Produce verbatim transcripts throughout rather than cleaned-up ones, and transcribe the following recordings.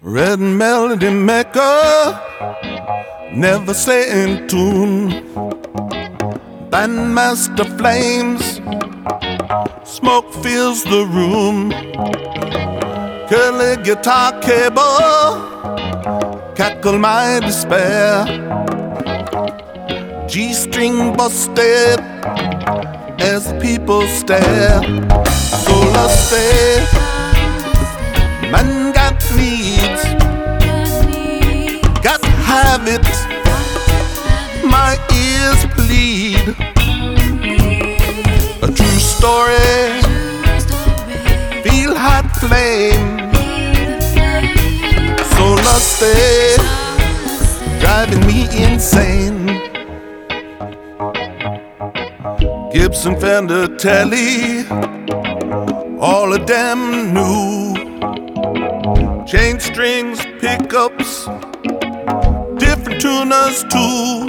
Red melody maker, never stay in tune. Bandmaster flames, smoke fills the room. Curly guitar cable, cackle my despair. G-string busted as people stare. Solar stay, man got needs, got habits, my ears plead. A true story, feel hot flame. Solar stay, driving me insane. Gibson, Fender, Telly, all of them new. Chain strings, pickups, different tuners too.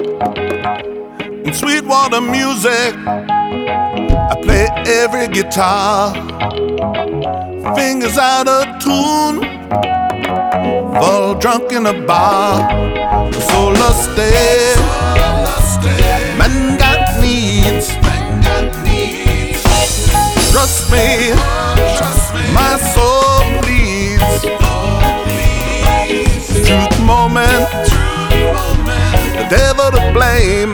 In Sweetwater music, I play every guitar. Fingers out of tune, fall drunk in a bar. Solar stay, man got needs. Trust me, my soul bleeds. Truth moment, the devil to blame.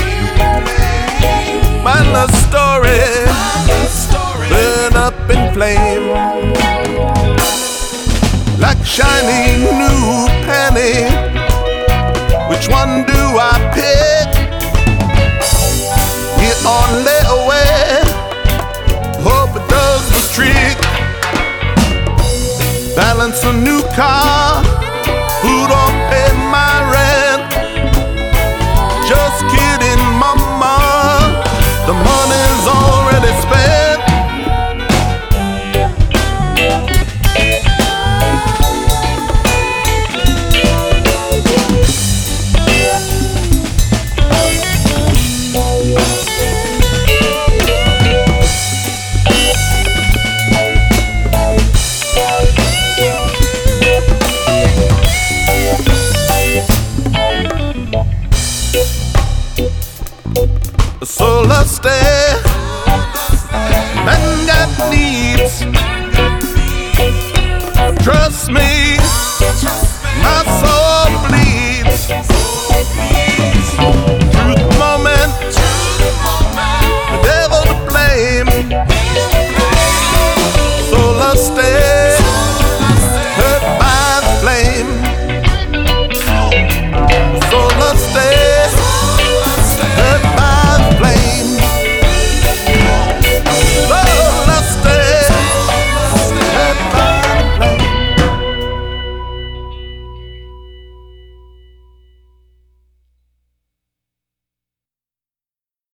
My love story, burn up in flame. Like shiny new penny, which one do I pick? Here on layaway, hope it does the trick. Balance a new car, who don't pay my rent? Just kidding, mama, the money's already spent. Solar stay, man got needs. Trust me,